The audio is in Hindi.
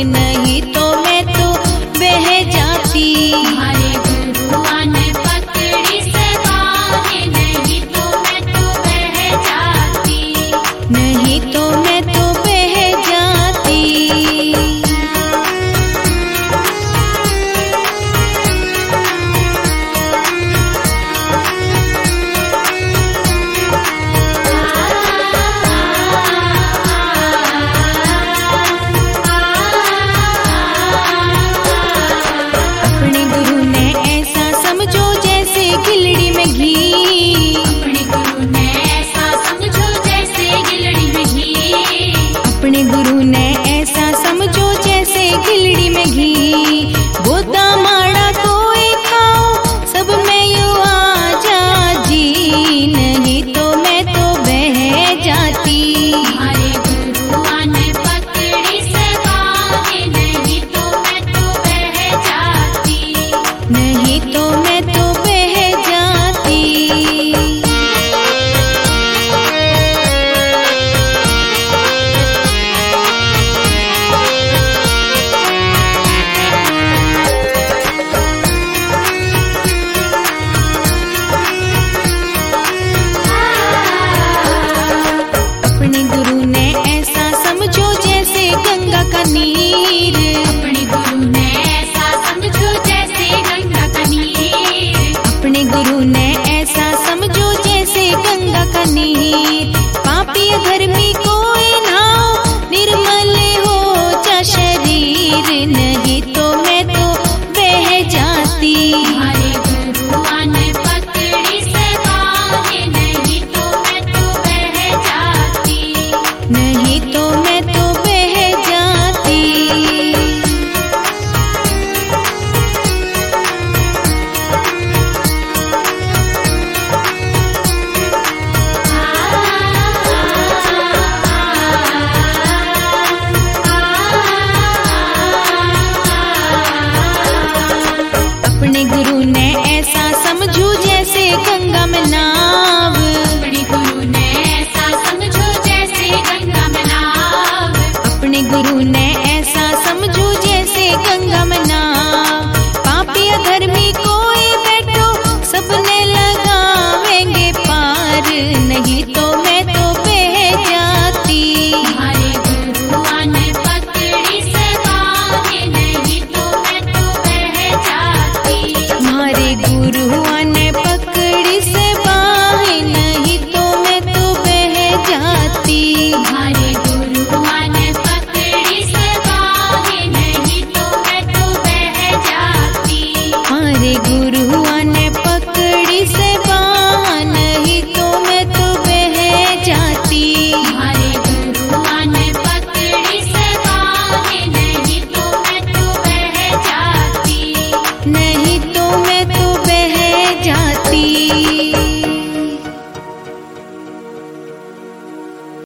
नहीं तो मैं तो बह जाती। हमारे गुरुआ ने पकड़ी से बाहें, नहीं तो मैं तो बह जाती। नहीं तो मैं तो बह जाती। अपने गुरु ने ऐसा समझो जैसे गिलड़ी में घी। अपने गुरु ने ऐसा समझो जैसे गिलड़ी में घी। अपने गुरु ने ऐसा समझो जैसे गिलड़ी में घी। गोदा माड़ा कोई खाओ सब में यू आ जा जी, नहीं तो मैं तो बह जाती। हमारे गुरुआ ने पकड़ी से बाहें, नहीं तो मैं तो बह जाती। नहीं तो मैं तो बह जाती। अपने गुरु ने ऐसा समझो जैसे गंगा का नीर।